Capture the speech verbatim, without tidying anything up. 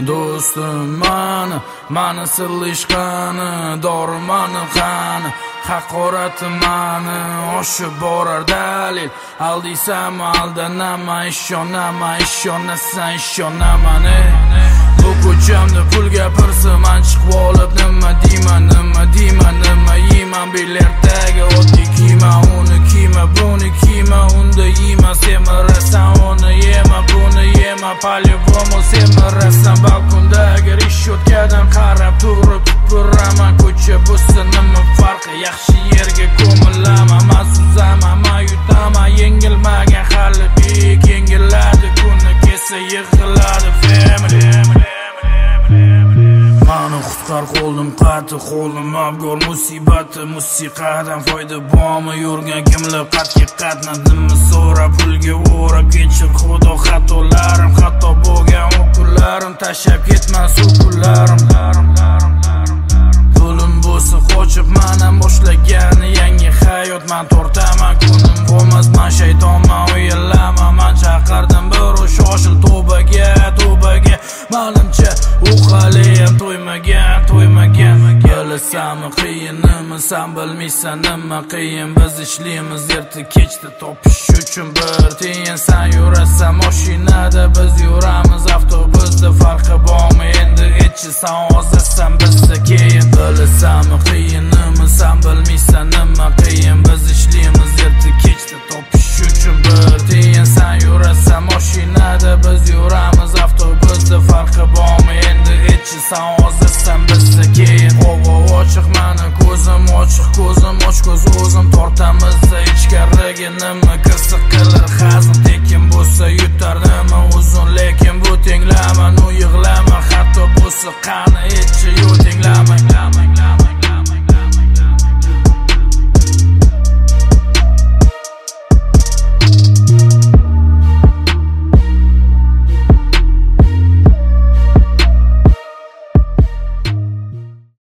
do'stim mani, mani silishqani, dori mani qani, haqorati mani oshib borar dalil. Aldiysanmi aldanama, ishonama, ishonasan ishonaman. Bu ko'chamda pul gapirsa man chiqib olib nima deyman, nima deyman, nima yeyman, biletdagi oddiy kiyma, uni kiyma, buni kiyma, unda yeyma, semirasan uni yema, buni yema, по-любому semirasan. Balkondagi rishotkadan qarab turib tupuraman, ko'cha bo'lsa nima farqi, yaxshi yerga ko'milaman, man suzaman, man yutaman, yengilmagan hali bek yengiladi, kuni kelsa yig'iladi family. Mani qutqar qo'lim qati, qo'lim abgor musibati, musiqadan foyda bormi, yurgan kimlar qatga qatnadimmi, so'ra pulga o'rab kechir xudo xatolarim, xato bo'lgan o'qularim, tashlab ketmas o'qullarim. Pulim bo'lsa qochib man ham boshlagan yangi hayot, man tortaman, kunim bo'lmas, man shaytonman, o'yalaman, man chaqirdim bir shoshil tavbaga, tavbaga. Manimcha u haliyam to'ymagan, to'ymagan. Bilasanmi qiyinmi, sen bilmaysan nima qiyin, biz ishlaymiz erta kechda topish uchun bir tiyin. Sen yurasan mashinada, biz yuramiz avtobusda, farqi bormi endi etchi, sen hozirsan bizda keyin. Bilasanmi qiyinmi, sen bilmaysan nima qiyin, biz ishlaymiz